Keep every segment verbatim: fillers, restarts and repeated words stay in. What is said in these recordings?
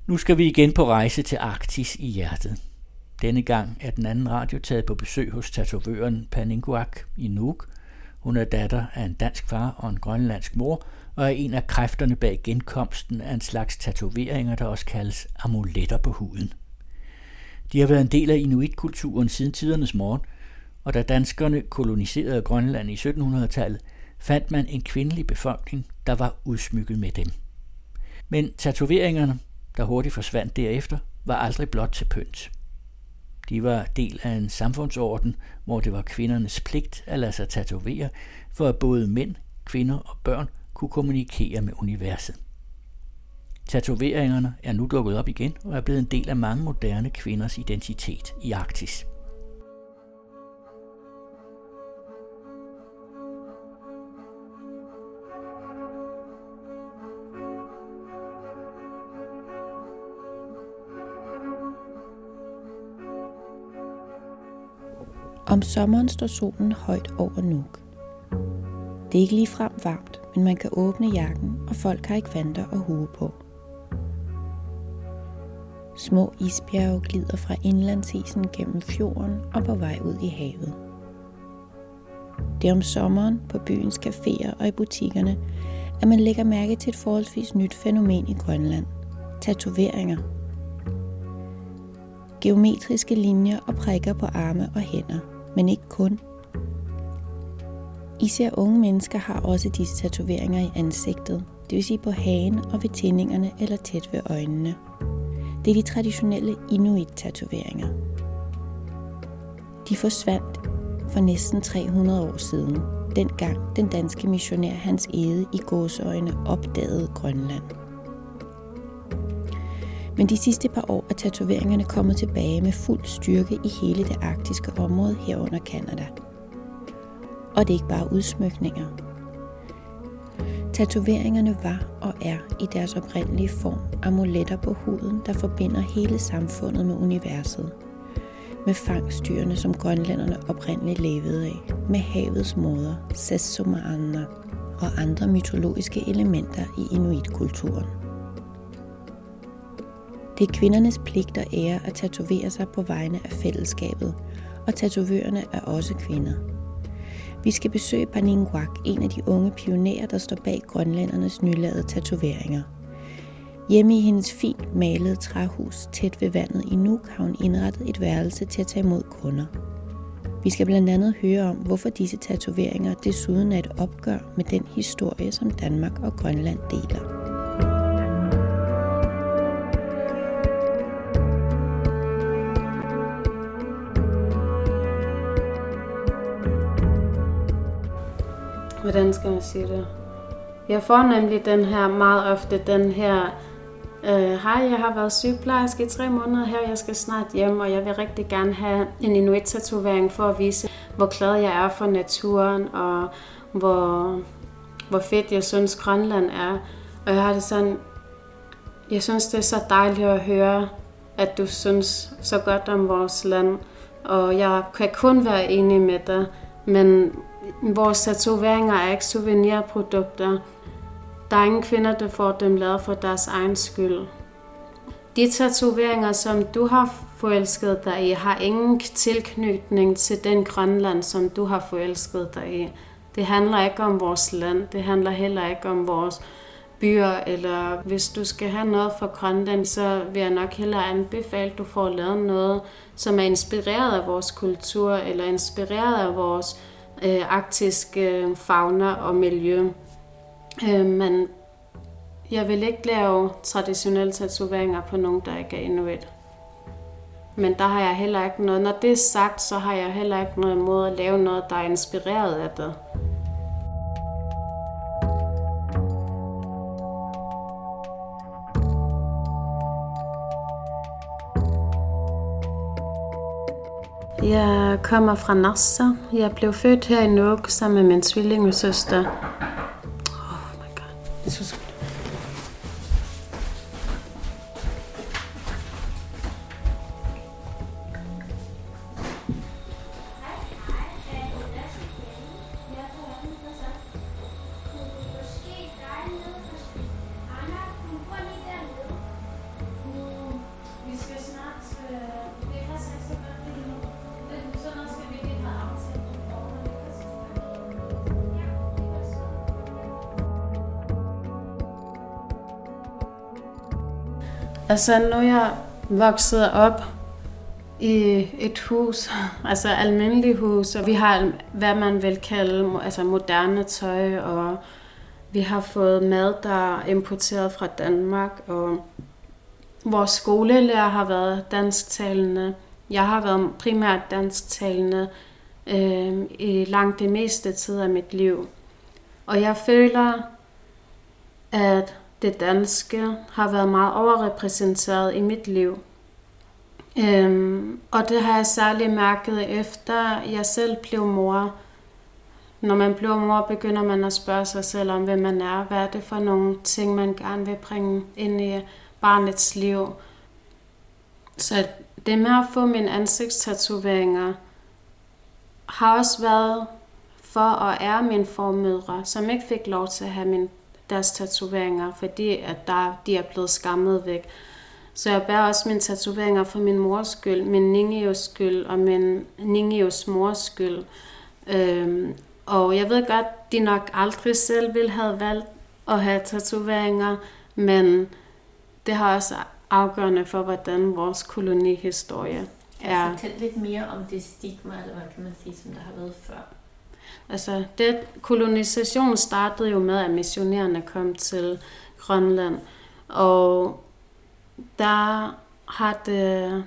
Nu skal vi igen på rejse til Arktis i hjertet. Denne gang er den anden radio taget på besøg hos tatovøren Paninguaq i Nuuk. Hun er datter af en dansk far og en grønlandsk mor, og er en af kræfterne bag genkomsten af en slags tatoveringer, der også kaldes amuletter på huden. De har været en del af inuitkulturen siden tidernes morgen, og da danskerne koloniserede Grønland i syttenhundredetallet, fandt man en kvindelig befolkning, der var udsmykket med dem. Men tatoveringerne, der hurtigt forsvandt derefter, var aldrig blot til pynt. De var del af en samfundsorden, hvor det var kvindernes pligt at lade sig tatovere, for at både mænd, kvinder og børn kunne kommunikere med universet. Tatoveringerne er nu dukket op igen og er blevet en del af mange moderne kvinders identitet i Arktis. Om sommeren står solen højt over Nuuk. Det er ikke ligefrem varmt, men man kan åbne jakken, og folk har ikke vanter og hue på. Små isbjerge glider fra indlandsisen gennem fjorden og på vej ud i havet. Det er om sommeren på byens caféer og i butikkerne, at man lægger mærke til et forholdsvis nyt fænomen i Grønland. Tatoveringer. Geometriske linjer og prikker på arme og hænder, men ikke kun. Især unge mennesker har også disse tatoveringer i ansigtet, det vil sige på hagen og ved tændingerne eller tæt ved øjnene. Det er de traditionelle inuit-tatoveringer. De forsvandt for næsten tre hundrede år siden, dengang den danske missionær Hans Egede i gåseøjne opdagede Grønland. Men de sidste par år er tatoveringerne kommet tilbage med fuld styrke i hele det arktiske område herunder Canada. Og det er ikke bare udsmykninger. Tatoveringerne var og er i deres oprindelige form amuletter på huden, der forbinder hele samfundet med universet. Med fangstdyrene, som grønlænderne oprindeligt levede af. Med havets moder, Sessumaanna og andre mytologiske elementer i inuitkulturen. Det er kvindernes pligt og ære at tatovere sig på vegne af fællesskabet, og tatovørerne er også kvinder. Vi skal besøge Paninguaq, en af de unge pionerer, der står bag grønlændernes nylavede tatoveringer. Hjemme i hendes fint malede træhus tæt ved vandet i Nuuk har hun indrettet et værelse til at tage imod kunder. Vi skal blandt andet høre om, hvorfor disse tatoveringer desuden er et opgør med den historie, som Danmark og Grønland deler. Hvordan skal man sige det? Jeg får nemlig den her meget ofte, den her, øh, hej, jeg har været sygeplejerske i tre måneder her, jeg skal snart hjem, og jeg vil rigtig gerne have en inuit-tatovering for at vise, hvor glad jeg er for naturen, og hvor, hvor fedt jeg synes Grønland er. Og jeg har det sådan, jeg synes det er så dejligt at høre, at du synes så godt om vores land, og jeg kan kun være enig med dig, men vores tatoveringer er ikke souvenirprodukter. Der er ingen kvinder, der får dem lavet for deres egen skyld. De tatoveringer, som du har forelsket dig i, har ingen tilknytning til den Grønland, som du har forelsket dig i. Det handler ikke om vores land. Det handler heller ikke om vores byer. Eller hvis du skal have noget fra Grønland, så vil jeg nok hellere anbefale, at du får lavet noget, som er inspireret af vores kultur, eller inspireret af vores øh, arktiske fauna og miljø. Øh, men jeg vil ikke lave traditionelle tatoveringer på nogen, der ikke er inuit. Men der har jeg heller ikke noget. Når det er sagt, så har jeg heller ikke noget imod at lave noget, der er inspireret af det. Jeg kommer fra Nassa. Jeg blev født her i Nuuk sammen med min tvillingesøster. Oh my god. Det er så skidt. Altså, nu er jeg vokset op i et hus, altså almindeligt hus, og vi har, hvad man vil kalde, altså moderne tøj, og vi har fået mad, der er importeret fra Danmark, og vores skolelærer har været dansktalende. Jeg har været primært dansktalende øh, i langt det meste tid af mit liv. Og jeg føler, at det danske har været meget overrepræsenteret i mit liv. Øhm, og det har jeg særligt mærket efter jeg selv blev mor. Når man bliver mor, begynder man at spørge sig selv om, hvem man er. Hvad er det for nogle ting, man gerne vil bringe ind i barnets liv. Så det med at få mine ansigtstatoveringer har også været for at ære mine formødre, som ikke fik lov til at have min, deres tatoveringer, fordi at der, de er blevet skammet væk. Så jeg bærer også mine tatoveringer for min mors skyld, min Ningios skyld og min Ningios mors skyld. Øhm, og jeg ved godt, de nok aldrig selv ville have valgt at have tatoveringer, men det har også afgørende for, hvordan vores kolonihistorie er. Altså, fortæl lidt mere om det stigma, eller hvad kan man sige, som der har været før. Altså, det kolonisation startede jo med, at missionærerne kom til Grønland, og der har det,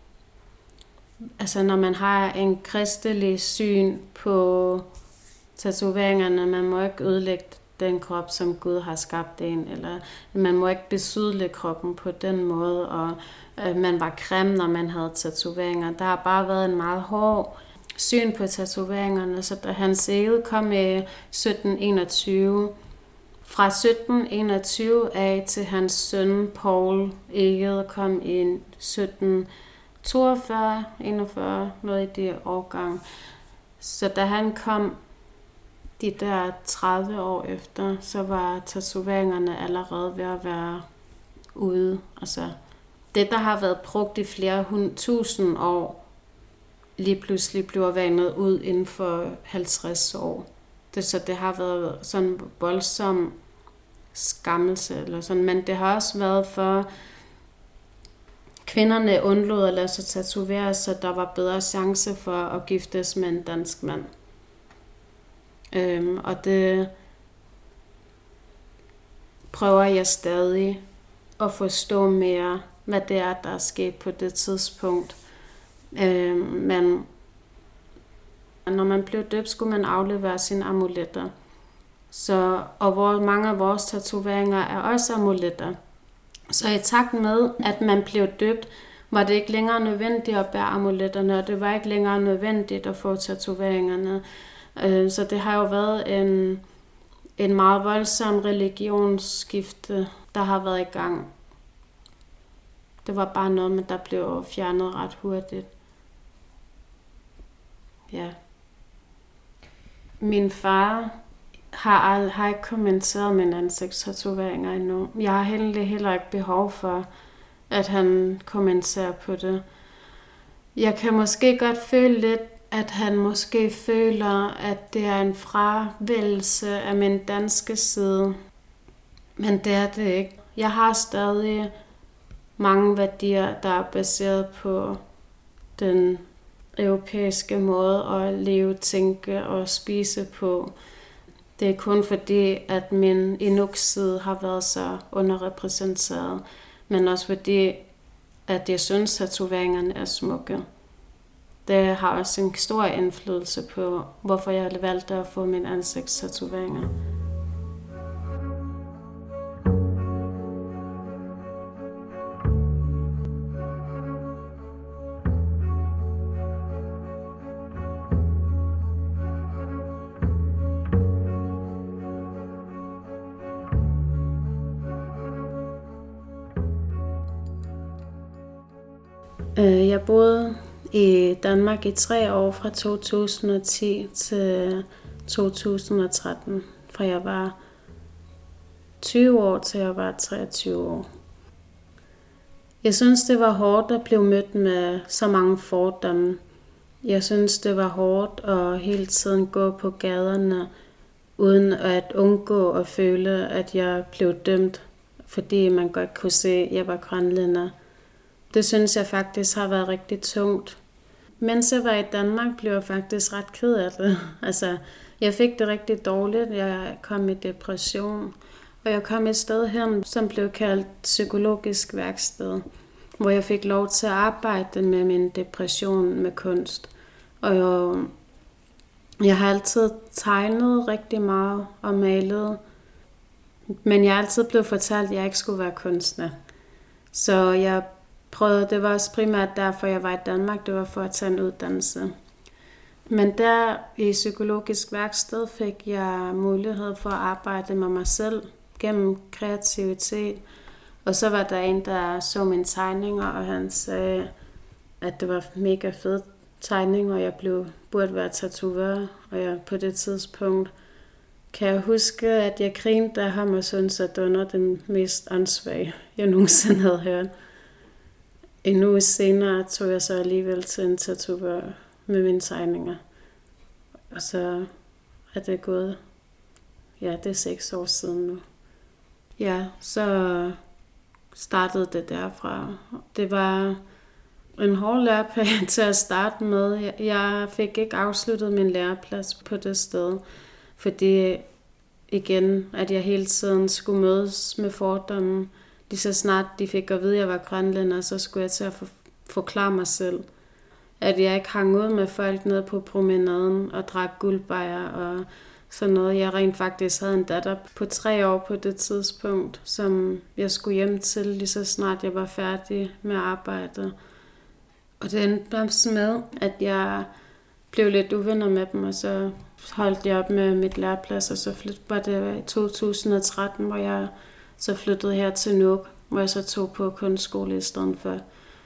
altså når man har en kristelig syn på tatoveringerne, man må ikke ødelægge den krop, som Gud har skabt en, eller man må ikke besydle kroppen på den måde, og øh, man var grim, når man havde tatoveringer. Der har bare været en meget hård syn på tatoveringerne, så da Hans Egede kom i sytten enogtyve, fra sytten enogtyve af til hans søn Paul Egede kom i sytten toogfyrre, enogfyrre, noget i det årgang. Så da han kom de der tredive år efter, så var tatoveringerne allerede ved at være ude. Altså, det, der har været brugt i flere hund, tusind år, lige pludselig bliver vandet ud inden for halvtreds år. Det, så det har været sådan en voldsom skammelse, eller sådan. Men det har også været for kvinderne undlod at lade sig tatovere, så der var bedre chance for at giftes med en dansk mand. Øhm, og det prøver jeg stadig at forstå mere, hvad det er, der er sket på det tidspunkt. Øhm, men når man blev døbt, skulle man aflevere sine amuletter. Så, og hvor mange af vores tatoveringer er også amuletter. Så i takt med, at man blev døbt, var det ikke længere nødvendigt at bære amuletterne, og det var ikke længere nødvendigt at få tatoveringerne. Så det har jo været en, en meget voldsom religionsskifte, der har været i gang. Det var bare noget, men der blev fjernet ret hurtigt. Ja. Min far har, har ikke kommenteret mine ansigtstatoveringer endnu. Jeg har heller, heller ikke behov for, at han kommenterer på det. Jeg kan måske godt føle lidt, at han måske føler, at det er en fravælgelse af min danske side. Men det er det ikke. Jeg har stadig mange værdier, der er baseret på den europæiske måde at leve, tænke og spise på. Det er kun fordi, at min Inuk-side har været så underrepræsenteret, men også fordi, at jeg synes, at tatoveringerne er smukke. Det har også en stor indflydelse på, hvorfor jeg valgte at få mine ansigtstatoveringer. Jeg boede i Danmark i tre år fra to tusind og ti til to tusind og tretten, fra jeg var tyve år til jeg var treogtyve år. Jeg synes, det var hårdt at blive mødt med så mange fordomme. Jeg synes, det var hårdt at hele tiden gå på gaderne, uden at undgå at føle, at jeg blev dømt fordi man godt kunne se, at jeg var grønlænder. Det synes jeg faktisk har været rigtig tungt. Mens jeg var i Danmark, blev jeg faktisk ret ked af det. Altså, jeg fik det rigtig dårligt. Jeg kom i depression. Og jeg kom et sted hen, som blev kaldt psykologisk værksted, hvor jeg fik lov til at arbejde med min depression med kunst. Og jeg, jeg har altid tegnet rigtig meget og malet, men jeg er altid blevet fortalt, at jeg ikke skulle være kunstner. Så jeg prøvede, det var også primært derfor, jeg var i Danmark, det var for at tage en uddannelse. Men der i psykologisk værksted fik jeg mulighed for at arbejde med mig selv gennem kreativitet. Og så var der en, der så mine tegninger, og han sagde, at det var mega fede tegninger, og jeg blev, burde være tatovør. Og jeg, på det tidspunkt kan jeg huske, at jeg grinede af ham og syntes, at det var den mest åndssvage, jeg nogensinde havde hørt. En uge senere tog jeg så alligevel til en tatovør med mine tegninger. Og så er det gået, ja, det er seks år siden nu. Ja, så startede det derfra. Det var en hård læreperiode til at starte med. Jeg fik ikke afsluttet min læreplads på det sted, fordi igen, at jeg hele tiden skulle mødes med fordomme. Lige så snart de fik at vide, at jeg var grønlænder, så skulle jeg til at forklare mig selv. At jeg ikke hang ud med folk nede på promenaden og drak guldbajer og sådan noget. Jeg rent faktisk havde en datter på tre år på det tidspunkt, som jeg skulle hjem til, lige så snart jeg var færdig med arbejdet. Og det endte også med, at jeg blev lidt uvenner med dem, og så holdt jeg op med mit læreplads, og så var det i to tusind og tretten, hvor jeg så flyttede her til Nuuk, hvor jeg så tog på kunstskole i stedet for.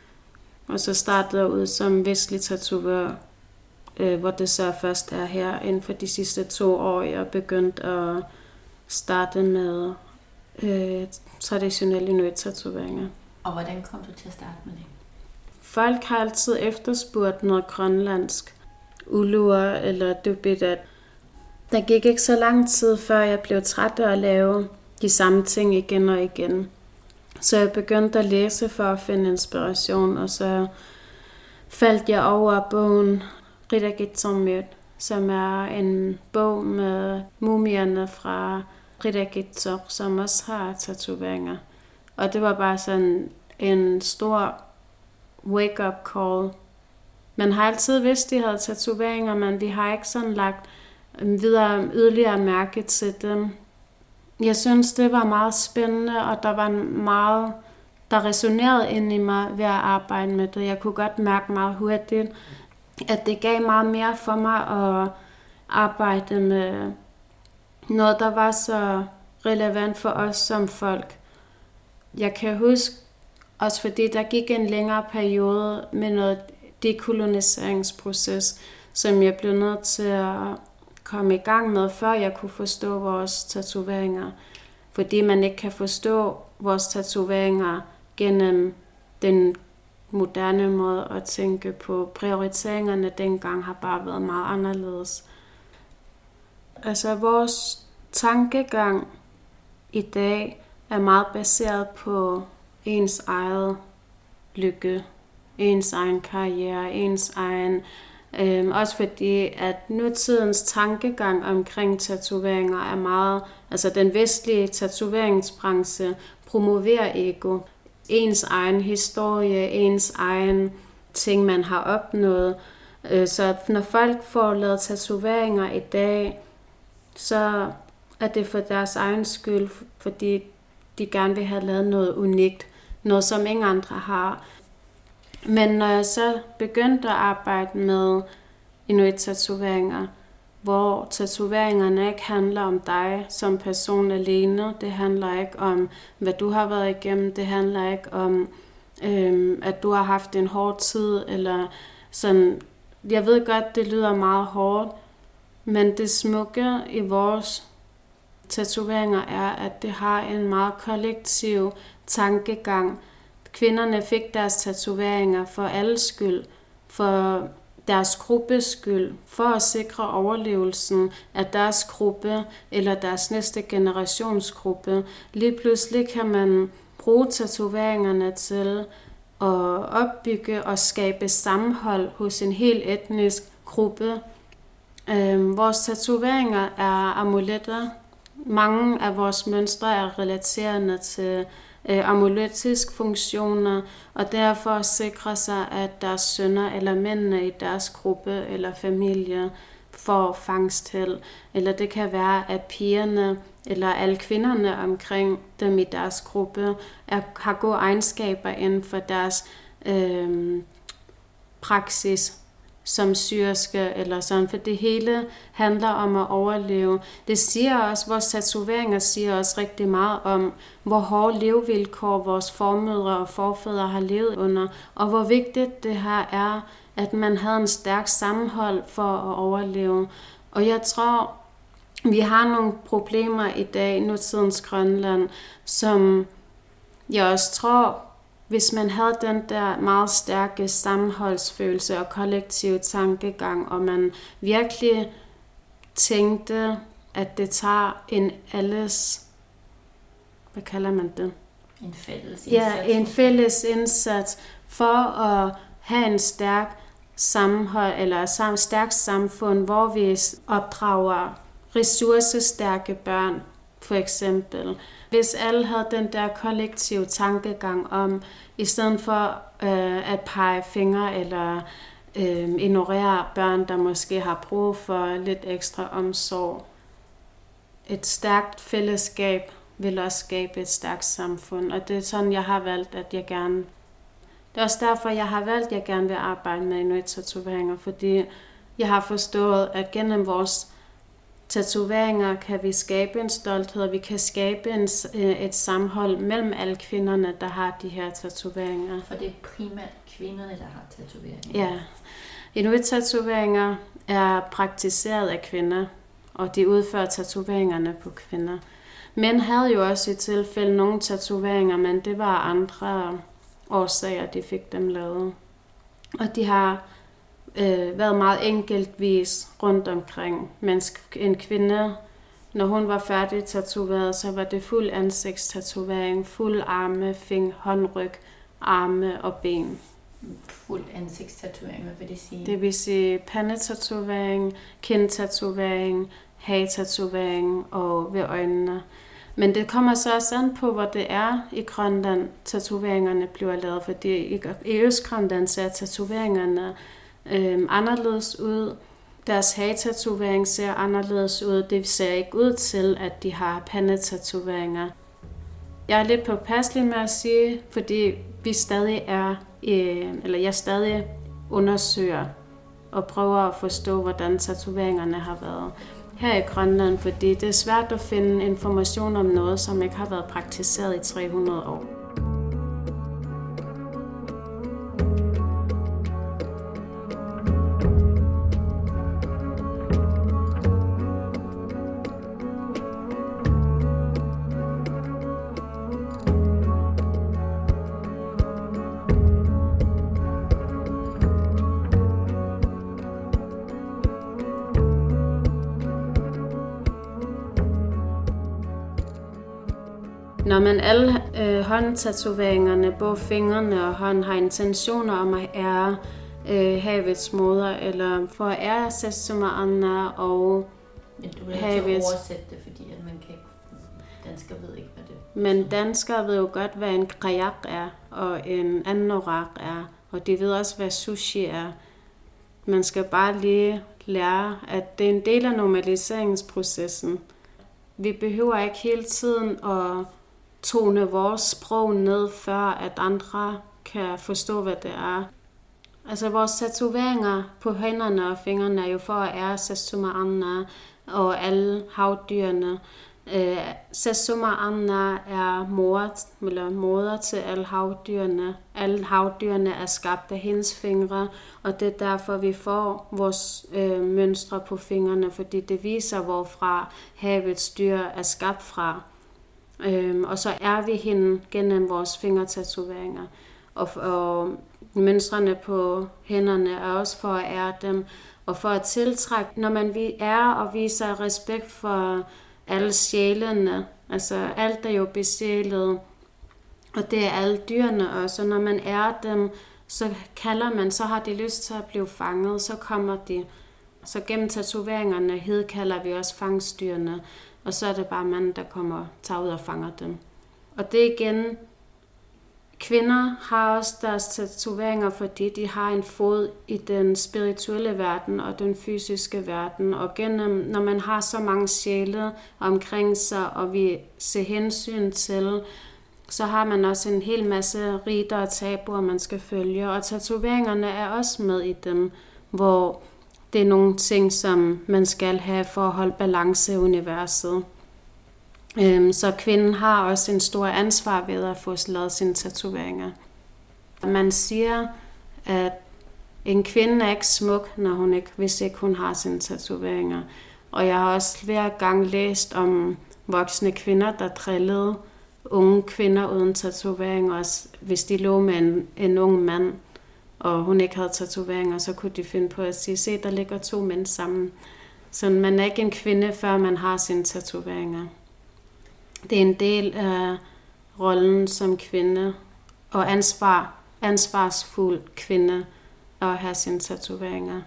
Og så startede jeg ud som vestlig tatovør, øh, hvor det så først er her inden for de sidste to år, jeg begyndte at starte med øh, traditionelle inuit-tatoveringer. Og hvordan kom du til at starte med det? Folk har altid efterspurgt noget grønlandsk, ulur eller dubidat. Der gik ikke så lang tid, før jeg blev træt af at lave de samme ting igen og igen. Så jeg begyndte at læse for at finde inspiration, og så faldt jeg over bogen Ridagitsormiut, som er en bog med mumierne fra Ridagitsor, som også har tatoveringer. Og det var bare sådan en stor wake-up call. Man har altid vidst, at de havde tatoveringer, men vi har ikke sådan lagt videre yderligere mærke til dem. Jeg synes, det var meget spændende, og der var meget, der resonerede ind i mig ved at arbejde med det. Jeg kunne godt mærke meget hurtigt, at det gav meget mere for mig at arbejde med noget, der var så relevant for os som folk. Jeg kan huske, også fordi der gik en længere periode med noget dekoloniseringsproces, som jeg blev nødt til at komme i gang med, før jeg kunne forstå vores tatoveringer. Fordi man ikke kan forstå vores tatoveringer gennem den moderne måde at tænke på. Prioriteringerne dengang har bare været meget anderledes. Altså vores tankegang i dag er meget baseret på ens eget lykke, ens egen karriere, ens egen Øhm, også fordi, at nutidens tankegang omkring tatoveringer er meget, altså den vestlige tatoveringsbranche promoverer ego. Ens egen historie, ens egen ting, man har opnået. Øh, så når folk får lavet tatoveringer i dag, så er det for deres egen skyld, fordi de gerne vil have lavet noget unikt, noget som ingen andre har. Men når jeg så begyndte at arbejde med inuit-tatoveringer, hvor tatoveringerne ikke handler om dig som person alene, det handler ikke om, hvad du har været igennem, det handler ikke om, øhm, at du har haft en hård tid, eller sådan. Jeg ved godt, det lyder meget hårdt, men det smukke i vores tatoveringer er, at det har en meget kollektiv tankegang. Kvinderne fik deres tatoveringer for alles skyld, for deres gruppes skyld, for at sikre overlevelsen af deres gruppe eller deres næste generationsgruppe. Lige pludselig kan man bruge tatoveringerne til at opbygge og skabe sammenhold hos en helt etnisk gruppe. Øh, vores tatoveringer er amuletter. Mange af vores mønstre er relaterende til øh, amuletiske funktioner, og derfor sikrer sig, at deres sønner eller mændene i deres gruppe eller familie får fangstheld. Eller det kan være, at pigerne eller alle kvinderne omkring dem i deres gruppe er, har gode egenskaber inden for deres øh, praksis som syerske eller sådan, for det hele handler om at overleve. Det siger også, vores tatoveringer siger også rigtig meget om, hvor hårde levevilkår vores formødre og forfædre har levet under, og hvor vigtigt det her er, at man havde en stærk sammenhold for at overleve. Og jeg tror, vi har nogle problemer i dag i nutidens Grønland, som jeg også tror, hvis man havde den der meget stærke sammenholdsfølelse og kollektiv tankegang, og man virkelig tænkte, at det tager en alles, hvad kalder man det? En fælles indsats. Ja, en fælles indsats for at have en stærk sammenhold, eller sam, stærk samfund, hvor vi opdrager ressourcestærke børn, for eksempel. Hvis alle havde den der kollektive tankegang om, i stedet for øh, at pege fingre eller øh, ignorere børn, der måske har brug for lidt ekstra omsorg. Et stærkt fællesskab vil også skabe et stærkt samfund, og det er sådan, jeg har valgt, at jeg gerne... Det er også derfor, jeg har valgt, at jeg gerne vil arbejde med inuit-tatoveringer, fordi jeg har forstået, at gennem vores tatoveringer kan vi skabe en stolthed, og vi kan skabe en, et sammenhold mellem alle kvinderne, der har de her tatoveringer. For det er primært kvinderne, der har tatoveringer. Ja. Inuit-tatoveringer er praktiseret af kvinder, og de udfører tatoveringerne på kvinder. Mænd havde jo også i tilfælde nogle tatoveringer, men det var andre årsager, de fik dem lavet. Og de har øh, været meget enkeltvis rundt omkring. Mens en kvinde, når hun var færdig tatoveret, så var det fuld ansigtstatovering, fuld arme, fing, håndryg, arme og ben. Fuld ansigtstatovering, hvad vil det sige? Det vil sige pandetatovering, kindtatovering, hagetatovering og ved øjnene. Men det kommer så også an på, hvor det er i Grønland, tatoveringerne bliver lavet. Fordi i, i Østgrønland ser tatoveringerne øh, anderledes ud. Deres hagetatovering ser anderledes ud. Det ser ikke ud til, at de har pandetatoveringer. Jeg er lidt påpasselig med at sige, fordi vi stadig er, øh, eller jeg stadig undersøger og prøver at forstå, hvordan tatoveringerne har været her i Grønland, fordi det er svært at finde information om noget, som ikke har været praktiseret i tre hundrede år. Når man alle øh, håndtatoveringerne, både fingrene og hånd, har intentioner om at ære øh, havets moder, eller for at ære Sessumaanna og Men du vil have til at oversætte det, fordi at man kan ikke, danskere ved ikke, hvad det er. Men danskere ved jo godt, hvad en kajak er, og en anorak er, og de ved også, hvad sushi er. Man skal bare lige lære, at det er en del af normaliseringsprocessen. Vi behøver ikke hele tiden at tone vores sprog ned, før at andre kan forstå, hvad det er. Altså vores tatoveringer på hænderne og fingrene er jo for at ære Sessumaanna og alle havdyrene. Øh, Sessumaanna er mor, eller moder til alle havdyrene. Alle havdyrene er skabt af hendes fingre, og det er derfor, vi får vores øh, mønstre på fingrene, fordi det viser, hvorfra havets dyr er skabt fra. Øhm, og så er vi hende gennem vores fingertatoveringer. og, og mønstrene på hænderne er også for at ære dem, og for at tiltrække, når man er og viser respekt for alle sjælene, altså alt er jo besjælet, og det er alle dyrene også, og når man ærer dem, så kalder man, så har de lyst til at blive fanget, så kommer de. Så gennem tatoveringerne hedkalder vi også fangstdyrene, og så er det bare manden, der kommer, tager ud og fanger dem. Og det igen, kvinder har også deres tatoveringer, fordi de har en fod i den spirituelle verden og den fysiske verden. Og gennem, når man har så mange sjæle omkring sig, og vi ser hensyn til, så har man også en hel masse riter og tabuer, man skal følge. Og tatoveringerne er også med i dem, hvor det er nogle ting, som man skal have for at holde balance i universet. Så kvinden har også en stor ansvar ved at få lavet sine tatoveringer. Man siger, at en kvinde er ikke smuk, når hun ikke, hvis ikke hun har sine tatoveringer. Og jeg har også flere gange læst om voksne kvinder, der drillede unge kvinder uden tatoveringer. Hvis de lå med en, en ung mand, og hun ikke havde tatoveringer, så kunne de finde på at sige, se, der ligger to mænd sammen. Så man er ikke en kvinde, før man har sine tatoveringer. Det er en del af rollen som kvinde, og ansvar, ansvarsfuld kvinde at have sine tatoveringer.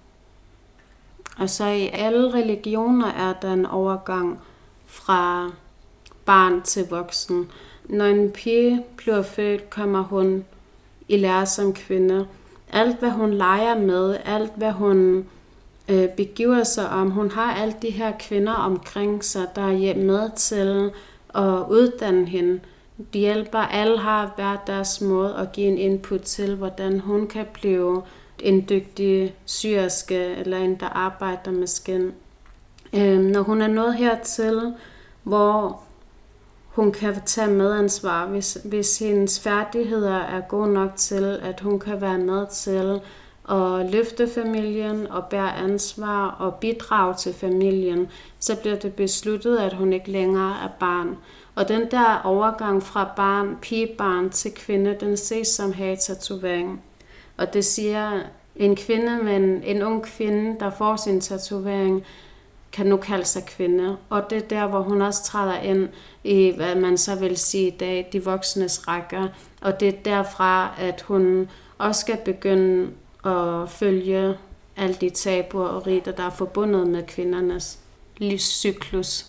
Og så i alle religioner er der en overgang fra barn til voksen. Når en pige bliver født, kommer hun i lære som kvinde. Alt, hvad hun leger med, alt, hvad hun øh, begiver sig om, hun har alle de her kvinder omkring sig, der er med til at uddanne hende. De hjælper, alle har hver deres måde at give en input til, hvordan hun kan blive en dygtig syerske, eller en, der arbejder med skin. Øh, når hun er nået hertil, hvor hun kan tage medansvar, hvis, hvis hendes færdigheder er gode nok til, at hun kan være med til at løfte familien og bære ansvar og bidrage til familien, så bliver det besluttet, at hun ikke længere er barn. Og den der overgang fra barn, pigebarn til kvinde, den ses som hage-tatovering. Og det siger, en kvinde, men en ung kvinde, der får sin tatovering, kan nu kalde sig kvinde. Og det er der, hvor hun også træder ind i, hvad man så vil sige i dag, de voksnes rækker. Og det er derfra, at hun også skal begynde at følge alle de tabuer og riter, der er forbundet med kvindernes livscyklus.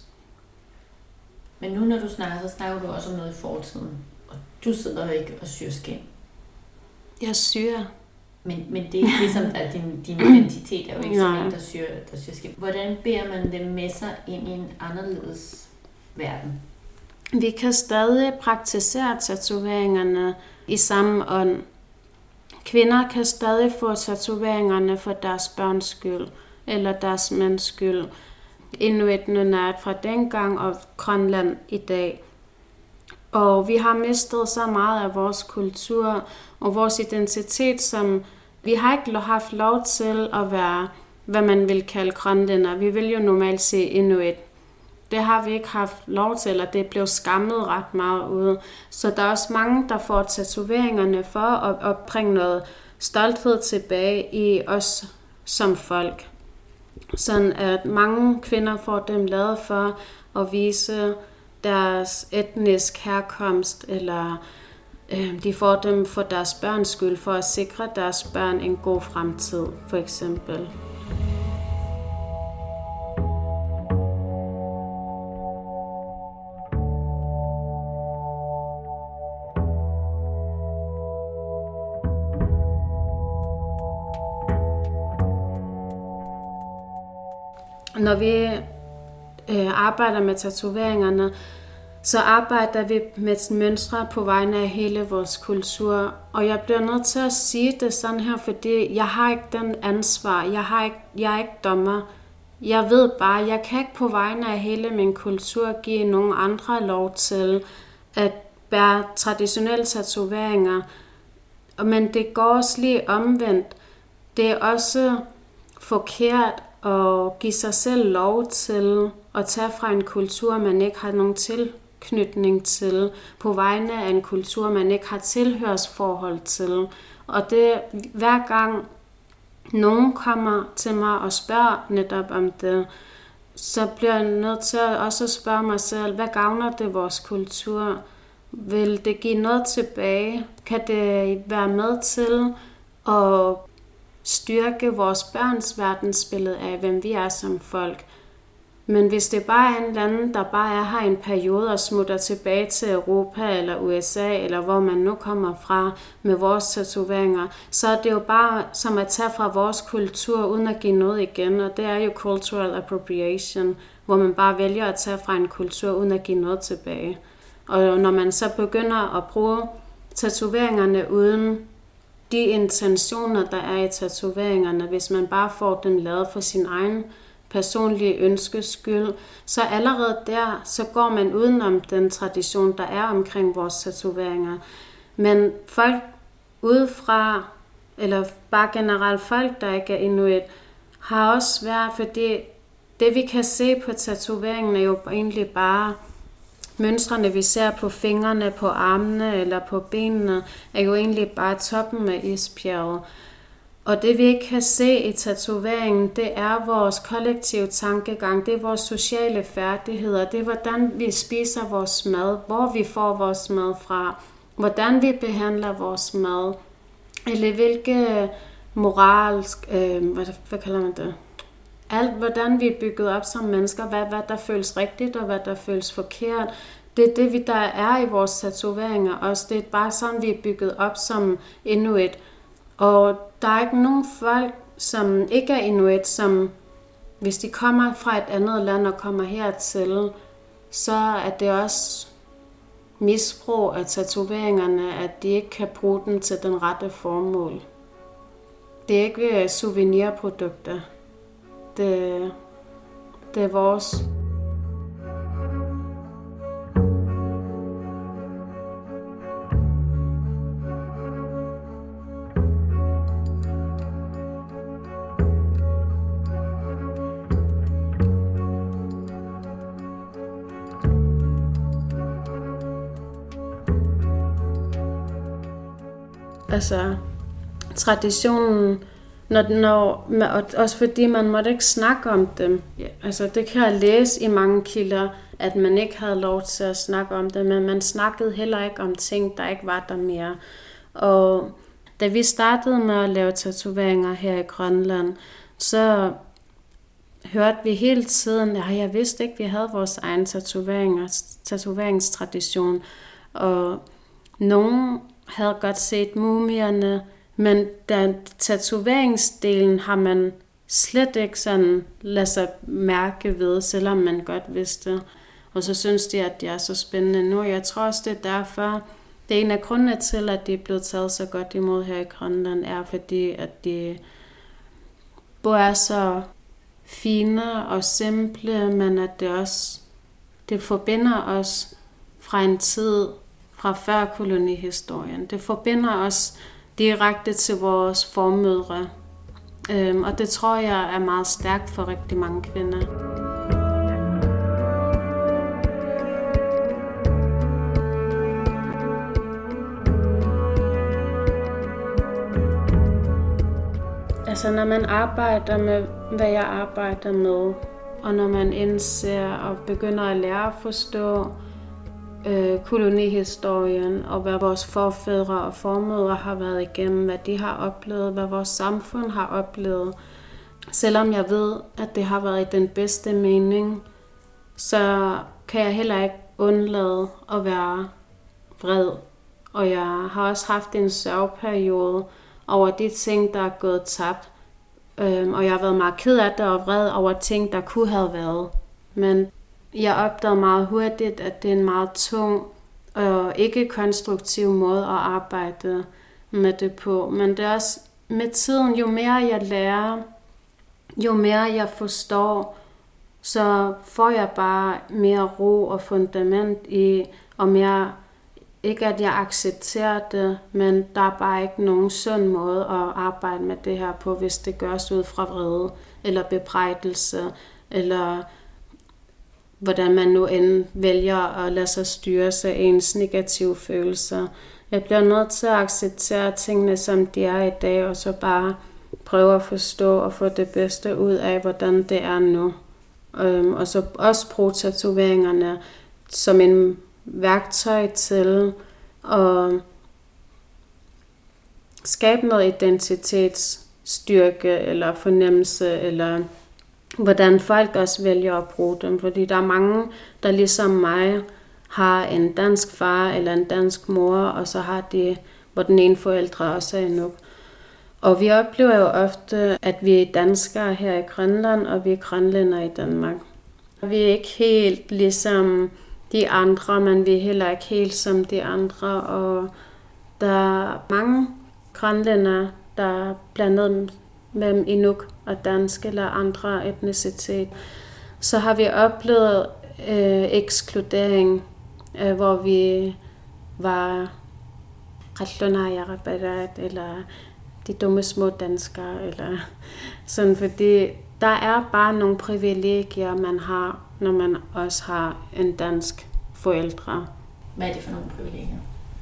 Men nu når du snakker, så snakker du også om noget i fortiden. Og du sidder jo ikke og syr skin. Jeg syr. Men, men det er ikke ligesom, at din, din identitet er jo ikke sådan en, der syr, der syr skin. Hvordan bærer man det med sig ind i en anderledes verden? Vi kan stadig praktisere tatoveringerne i samme ånd. Kvinder kan stadig få tatoveringerne for deres børns skyld, eller deres mænds skyld. Inuit Nunat fra dengang og Grønland i dag. Og vi har mistet så meget af vores kultur og vores identitet, som vi har ikke haft lov til at være, hvad man vil kalde grønlænder. Vi vil jo normalt se inuit. Det har vi ikke haft lov til, og det blev skammet ret meget ud. Så der er også mange, der får tatoveringerne for at, at bringe noget stolthed tilbage i os som folk. Sådan at mange kvinder får dem lavet for at vise deres etnisk herkomst, eller øh, de får dem for deres børns skyld, for at sikre deres børn en god fremtid, for eksempel. Når vi øh, arbejder med tatoveringerne, så arbejder vi med mønstre på vegne af hele vores kultur. Og jeg bliver nødt til at sige det sådan her, fordi jeg har ikke den ansvar. Jeg, har ikke, jeg er ikke dommer. Jeg ved bare, jeg kan ikke på vegne af hele min kultur give nogen andre lov til at bære traditionelle tatoveringer. Men det går også lige omvendt. Det er også forkert at give sig selv lov til at tage fra en kultur, man ikke har nogen til tilknytning til, på vegne af en kultur, man ikke har tilhørsforhold til. Og det hver gang nogen kommer til mig og spørger netop om det, så bliver jeg nødt til at også spørge mig selv, hvad gavner det vores kultur? Vil det give noget tilbage? Kan det være med til at styrke vores børns verdensbillede af, hvem vi er som folk? Men hvis det bare er en eller anden, der bare er her en periode og smutter tilbage til Europa eller U S A, eller hvor man nu kommer fra med vores tatoveringer, så er det jo bare som at tage fra vores kultur uden at give noget igen, og det er jo cultural appropriation, hvor man bare vælger at tage fra en kultur uden at give noget tilbage. Og når man så begynder at bruge tatoveringerne uden de intentioner, der er i tatoveringerne, hvis man bare får dem lavet for sin egen personlige ønskes skyld, så allerede der, så går man udenom den tradition, der er omkring vores tatoveringer. Men folk udefra, eller bare generelt folk, der ikke er inuit, har også svært, fordi det vi kan se på tatoveringen er jo egentlig bare mønstrene, vi ser på fingrene, på armene eller på benene, er jo egentlig bare toppen af isbjerget. Og det vi ikke kan se i tatoveringen, det er vores kollektive tankegang, det er vores sociale færdigheder, det er hvordan vi spiser vores mad, hvor vi får vores mad fra, hvordan vi behandler vores mad, eller hvilke moralsk, øh, hvad, hvad kalder man det? Alt, hvordan vi er bygget op som mennesker, hvad, hvad der føles rigtigt og hvad der føles forkert. Det er det, der er i vores tatoveringer også. Det er bare sådan, vi er bygget op som inuit. Og der er ikke nogen folk, som ikke er inuit, som hvis de kommer fra et andet land og kommer hertil, så er det også misbrug af tatoveringerne, at de ikke kan bruge dem til den rette formål. Det er ikke souvenirprodukter. Det, det er vores. Altså, traditionen, når, når, også fordi man måtte ikke snakke om dem. Ja, altså, det kan jeg læse i mange kilder, at man ikke havde lov til at snakke om det, men man snakkede heller ikke om ting, der ikke var der mere. Og da vi startede med at lave tatoveringer her i Grønland, så hørte vi hele tiden, at jeg vidste ikke, at vi havde vores egen tatoveringstradition. Og nogen havde godt set mumierne, men den tatoveringsdelen har man slet ikke sådan ladet sig mærke ved, selvom man godt vidste. Og så synes de, at de er så spændende nu. Jeg tror også, det er derfor, det er en af grundene til, at de er blevet taget så godt imod her i Grønland, er fordi, at de både er så fine og simple, men at det også det forbinder os fra en tid fra før kolonihistorien. Det forbinder os direkte til vores formødre. Øhm, og det tror jeg er meget stærkt for rigtig mange kvinder. Altså når man arbejder med, hvad jeg arbejder med, og når man indser og begynder at lære at forstå øh, kolonihistorien, og hvad vores forfædre og formødre har været igennem, hvad de har oplevet, hvad vores samfund har oplevet. Selvom jeg ved, at det har været i den bedste mening, så kan jeg heller ikke undlade at være vred. Og jeg har også haft en sørgeperiode over de ting, der er gået tabt. Øhm, og jeg har været meget ked af det og vred over ting, der kunne have været. Men jeg opdagede meget hurtigt, at det er en meget tung og ikke konstruktiv måde at arbejde med det på. Men det er også med tiden, jo mere jeg lærer, jo mere jeg forstår, så får jeg bare mere ro og fundament i, og mere, ikke at jeg accepterer det, men der er bare ikke nogen sund måde at arbejde med det her på, hvis det gørs ud fra vrede, eller bebrejdelse, eller hvordan man nu end vælger at lade sig styre sig ens negative følelser. Jeg bliver nødt til at acceptere tingene, som de er i dag, og så bare prøve at forstå og få det bedste ud af, hvordan det er nu. Øhm, og så også bruge tatoveringerne som en værktøj til at skabe noget identitetsstyrke eller fornemmelse, eller hvordan folk også vælger at bruge dem. Fordi der er mange, der ligesom mig har en dansk far eller en dansk mor, og så har de, hvor den ene forældre også er inuk. Og vi oplever jo ofte, at vi er danskere her i Grønland, og vi er grønlændere i Danmark. Vi er ikke helt ligesom de andre, men vi er heller ikke helt som de andre. Og der er mange grønlændere, der er blandet mellem inuk og dansk eller andre etnicitet. Så har vi oplevet øh, ekskludering, øh, hvor vi var eller de dumme små danskere, eller sådan, fordi der er bare nogle privilegier, man har, når man også har en dansk forældre. Hvad er det for nogle privilegier?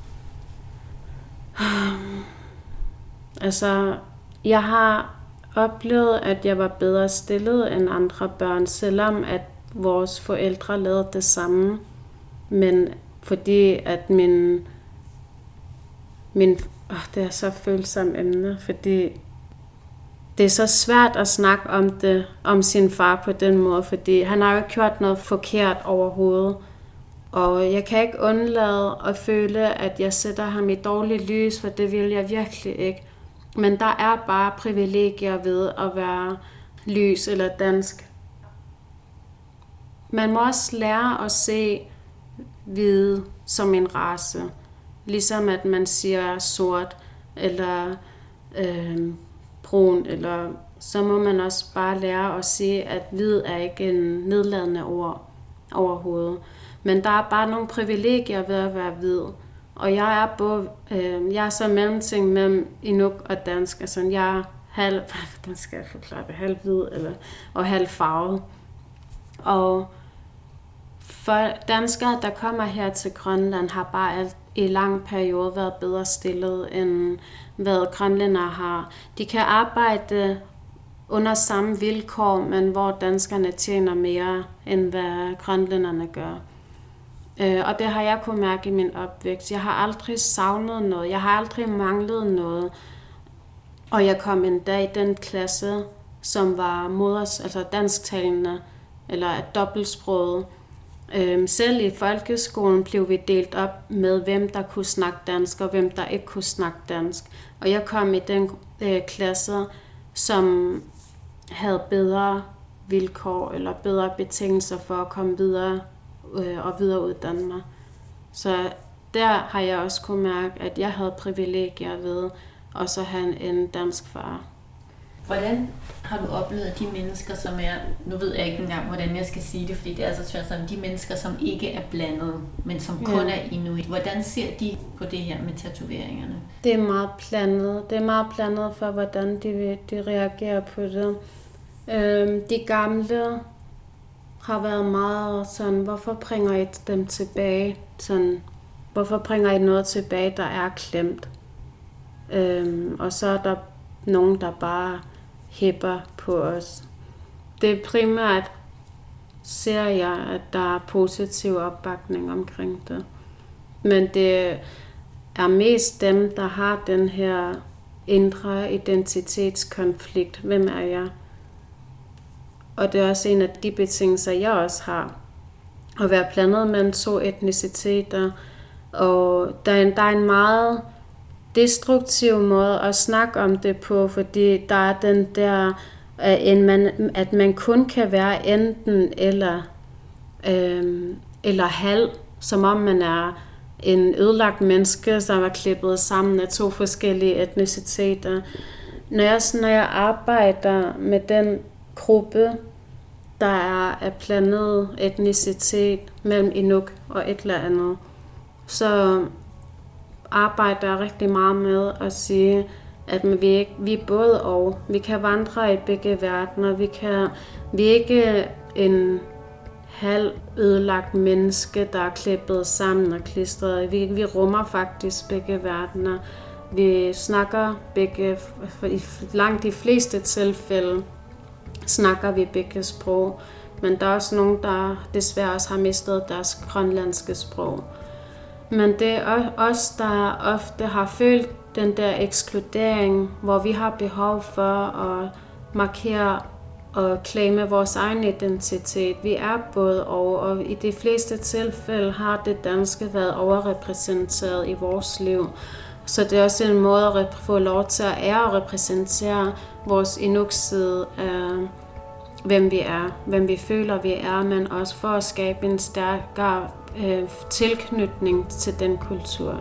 Altså, jeg har oplevet, at jeg var bedre stillet end andre børn, selvom at vores forældre lavede det samme. Men fordi at min... min åh, det er så følsomt emne, fordi det er så svært at snakke om det, om sin far på den måde, fordi han har jo ikke gjort noget forkert overhovedet. Og jeg kan ikke undlade at føle, at jeg sætter ham i dårligt lys, for det vil jeg virkelig ikke. Men der er bare privilegier ved at være lys eller dansk. Man må også lære at se hvide som en race. Ligesom at man siger sort eller øh, brun, eller så må man også bare lære at sige, at hvid er ikke en nedladende ord overhovedet. Men der er bare nogle privilegier ved at være hvid. Og jeg er både, øh, jeg er så mellemting mellem inuk og dansk. Altså jeg er halv, hvordan skal jeg forklare det, halv hvid eller, og halv farvet. Og for danskere, der kommer her til Grønland, har bare alt i lang periode været bedre stillet, end hvad grønlændere har. De kan arbejde under samme vilkår, men hvor danskerne tjener mere, end hvad grønlænderne gør. Og det har jeg kunnet mærke i min opvækst. Jeg har aldrig savnet noget. Jeg har aldrig manglet noget. Og jeg kom en dag i den klasse, som var moders, altså dansktalende, eller dobbeltsproget. Selv i folkeskolen blev vi delt op med, hvem der kunne snakke dansk, og hvem der ikke kunne snakke dansk. Og jeg kom i den øh, klasse, som havde bedre vilkår, eller bedre betingelser for at komme videre øh, og videreuddanne mig. Så der har jeg også kunne mærke, at jeg havde privilegier ved at så have en dansk far. Hvordan har du oplevet de mennesker, som er, nu ved jeg ikke engang, hvordan jeg skal sige det, fordi det er så svært, som de mennesker, som ikke er blandet, men som kun ja. er inuit. Hvordan ser de på det her med tatoveringerne? Det er meget blandet. Det er meget blandet for, hvordan de, de reagerer på det. Øhm, de gamle har været meget sådan, hvorfor bringer I dem tilbage? Sådan, hvorfor bringer I noget tilbage, der er klemt? Øhm, og så er der nogen, der bare hæpper på os. Det er primært, ser jeg, at der er positiv opbakning omkring det. Men det er mest dem, der har den her indre identitetskonflikt. Hvem er jeg? Og det er også en af de betingelser, jeg også har. At være blandet mellem to etniciteter. Og der er en, der er en meget destruktiv måde at snakke om det på, fordi der er den der, at man kun kan være enten eller, øhm, eller halv, som om man er en ødelagt menneske, som er klippet sammen af to forskellige etniciteter. Når jeg, når jeg arbejder med den gruppe, der er af blandet etnicitet mellem inuk og et eller andet, så arbejder jeg rigtig meget med at sige, at vi, ikke, vi er både og. Vi kan vandre i begge verdener. Vi, kan, vi er ikke en halv ødelagt menneske, der er klippet sammen og klistret. Vi, vi rummer faktisk begge verdener. Vi snakker begge, i langt de fleste tilfælde snakker vi begge sprog, men der er også nogen, der desværre også har mistet deres grønlandske sprog. Men det er os, der ofte har følt den der ekskludering, hvor vi har behov for at markere og claime vores egen identitet. Vi er både og, og i de fleste tilfælde har det danske været overrepræsenteret i vores liv. Så det er også en måde at få lov til at ære og repræsentere vores Inuk-side af, hvem vi er, hvem vi føler, vi er, men også for at skabe en stærkere øh, tilknytning til den kultur.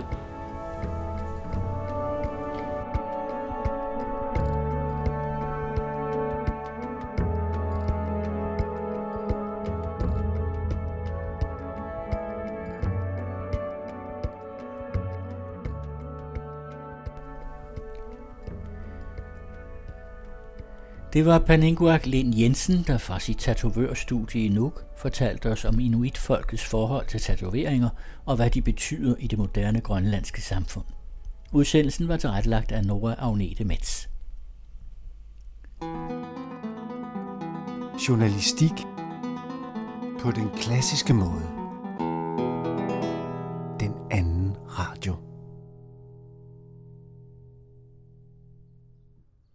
Det var Paninguaq Lind Jensen, der fra sit tatovørstudie i Nuuk fortalte os om inuitfolkets forhold til tatoveringer og hvad de betyder i det moderne grønlandske samfund. Udsendelsen var tilrettelagt af Nora Agnete Metz. Journalistik på den klassiske måde.